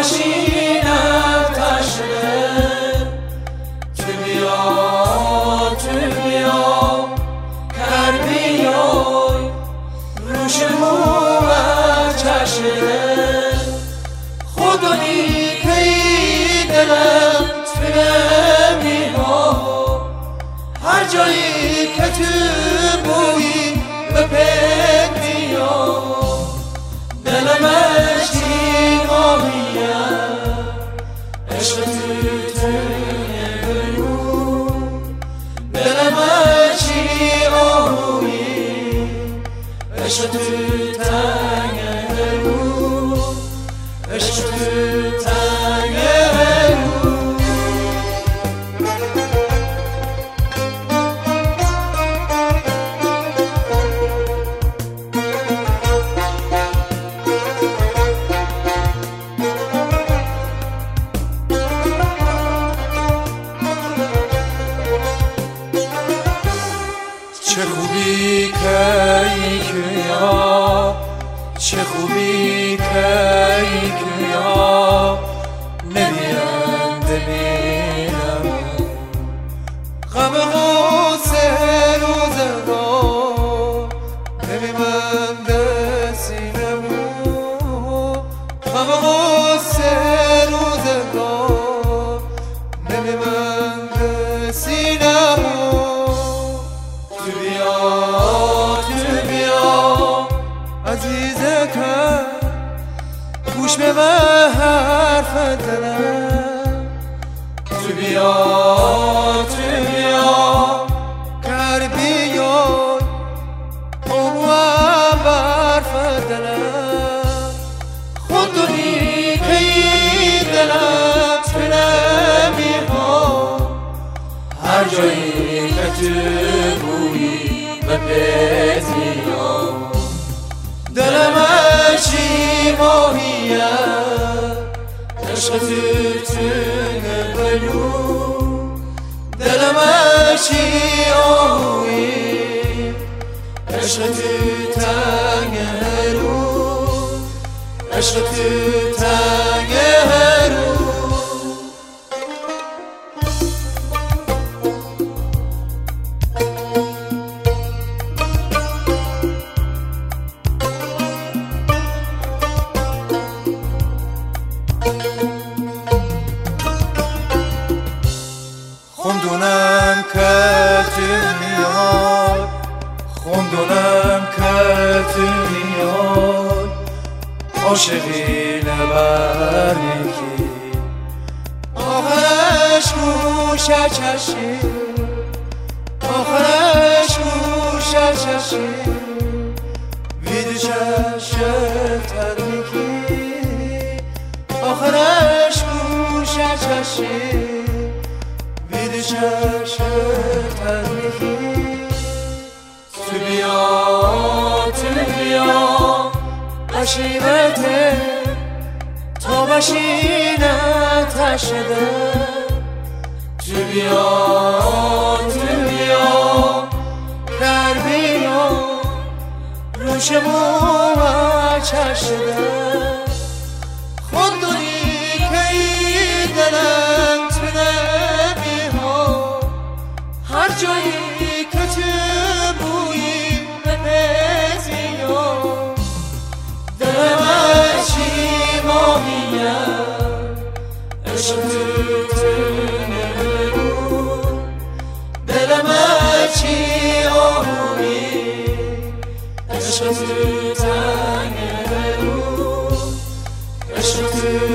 بشینم تشنه تو بیا کر بیای روش موت چشنه خدایی که دلم تنه میها هر جایی که تو بویی به پک بیا دلم عشقی ماهیم عشق توی گلو دلم عشقی آهویی عشق تو تنگ گلو عشق تو تنگ گلو چه خوبی که یا چه خوبی که یا نمیانده بینم غم غصه روزگار نمیبنده سینمو غم غصه روزگار نمیبنده سینمو تو بیا عزیزه کن گوش به من حرف دلم تو بیا کر بیای قوام برف دلم خودی که این دلم تنه میها هر جایی که تو بویی به پیت میام دلم عشقی ماهیم عشق تو گلو دلم عشقی آهویی عشق تو تنگ گلو عشق تو تنگ گلو خوندونم که تو میای خوندونم که تو میای عاشقی نبر یکی آخرش گوشه چشی آخرش گوشه چشی وید چشت ترمیکی آخرش گوشه چشی وید چشت ترمیکی تو بیا بشیمته تا بشینم تشنه تو بیا کر بیا روش موت چشنه خودی که این دلم تنه میها هر جایی که تو بویی به پیت میام دلم عشقی ماهیم عشق تو گلو دلم عشقی آهویی عشق تو تنگ گلو عشق تو